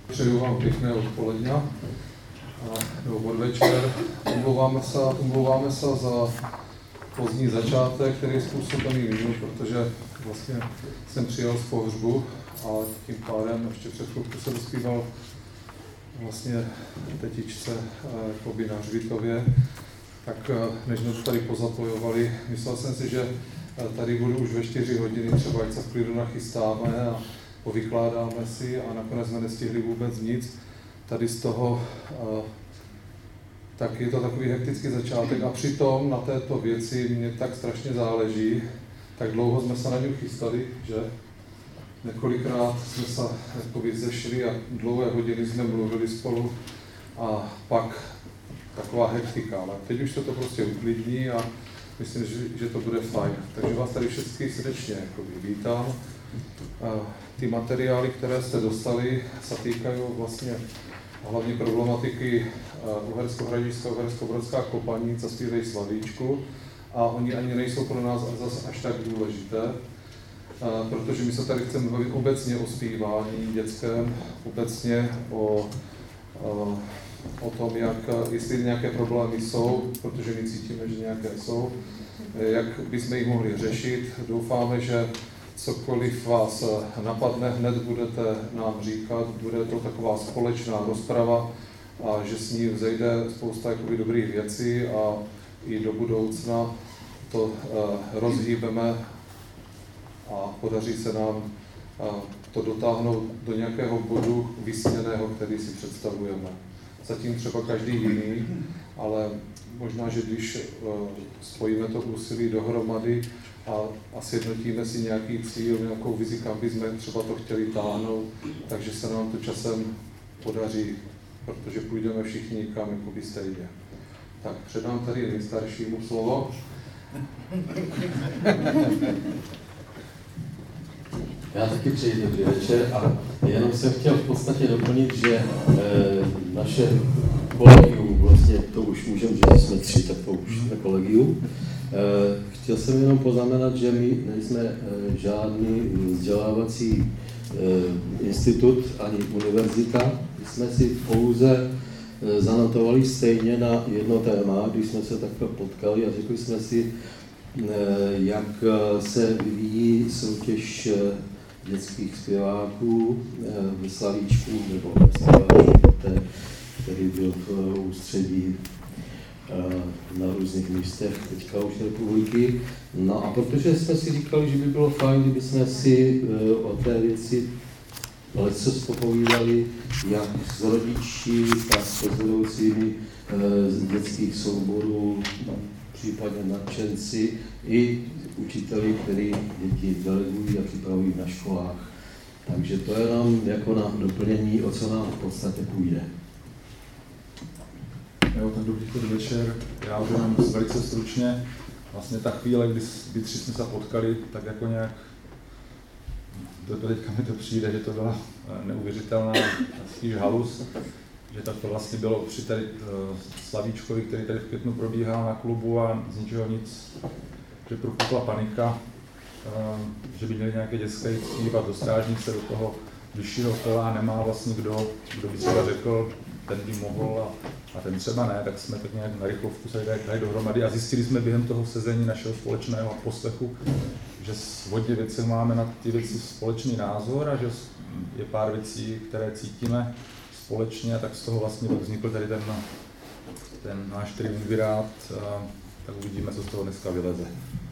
Přeju vám pěkné odpoledne nebo podvečer. Omlouváme se za pozdní začátek, který je způsobený mým, protože vlastně jsem přijel z pohřbu a tím pádem ještě před chvilku se dospíval vlastně tetičce jakoby na hřbitově. Tak než jsme to tady pozapojovali, myslel jsem si, že tady budu už ve 4 hodiny, třeba ať se v klidu nachystáme a povykládáme si a nakonec jsme nestihli vůbec nic. Tady z toho, tak je to takový hektický začátek a přitom na této věci mě tak strašně záleží, tak dlouho jsme se na něj chystali, že několikrát jsme se jakoby zešli a dlouhé hodiny jsme mluvili spolu a pak taková hektika, ale teď už se to prostě uklidní a myslím, že to bude fajn. Takže vás tady všechny srdečně vítám. Ty materiály, které jste dostali, se týkají vlastně hlavně problematiky Uhersko-Hradišská, Uhersko-Brodská Kopaníc a zpívají Slavíčku. A oni ani nejsou pro nás zase až tak důležité, protože my se tady chceme bavit obecně o zpívání dětském, obecně o tom, jestli nějaké problémy jsou, protože my cítíme, že nějaké jsou, jak bychom jich mohli řešit. Doufáme, že cokoliv vás napadne, hned budete nám říkat, bude to taková společná rozprava a že s ní vzejde spousta dobrých věcí a i do budoucna to rozhýbeme a podaří se nám to dotáhnout do nějakého bodu vysněného, který si představujeme. Zatím třeba každý jiný, ale možná, že když spojíme to úsilí dohromady a sjednotíme si nějaký cíl, nějakou vizi, kam bychom třeba to chtěli táhnout, takže se nám to časem podaří, protože půjdeme všichni někam jakoby stejně. Tak předám tady nejstaršímu slovo. Já taky přeji dobrý večer a jenom jsem chtěl v podstatě doplnit, že naše kolegium, vlastně to už můžeme říct, že jsme 3, tak to už jsme kolegium. Chtěl jsem jenom poznamenat, že my nejsme žádný vzdělávací institut ani univerzita. My jsme si pouze zanotovali stejně na jedno téma, když jsme se takhle potkali a řekli jsme si, jak se vyvíjí soutěž dětských zpěváků ve Slavíčku nebo ve Slavíčku, který byl v ústředí na různých místech teďka už republiky. No a protože jsme si říkali, že by bylo fajn, kdyby jsme si o té věci leco popovídali, jak s rodiči, tak s vedoucími z dětských souborů, případně nadšenci i učiteli, kteří děti delegují a připravují na školách. Takže to je nám jako na doplnění, o co nám v podstatě půjde. Jo, tak dobrý večer. Já už jenom velice stručně. Vlastně ta chvíle, kdy 3 jsme se potkali, tak jako nějak teďka mi to přijde, že to byla neuvěřitelná spíš halus, že tak to vlastně bylo při tady Slavíčkovi, který tady v květnu probíhal na klubu a z ničeho nic, že propukla panika, že by měli nějaké dětské zpívat do strážnice, do toho vyššího kola, nemá vlastně kdo by třeba řekl, ten by mohl a ten třeba ne, tak jsme tak nějak na rychlovku se dali dohromady a zjistili jsme během toho sezení našeho společného poslechu, že s hodně věcí máme na ty věci společný názor a že je pár věcí, které cítíme společně, tak z toho vlastně vznikl tady ten náš triumvirát, tak uvidíme, co z toho dneska vyleze.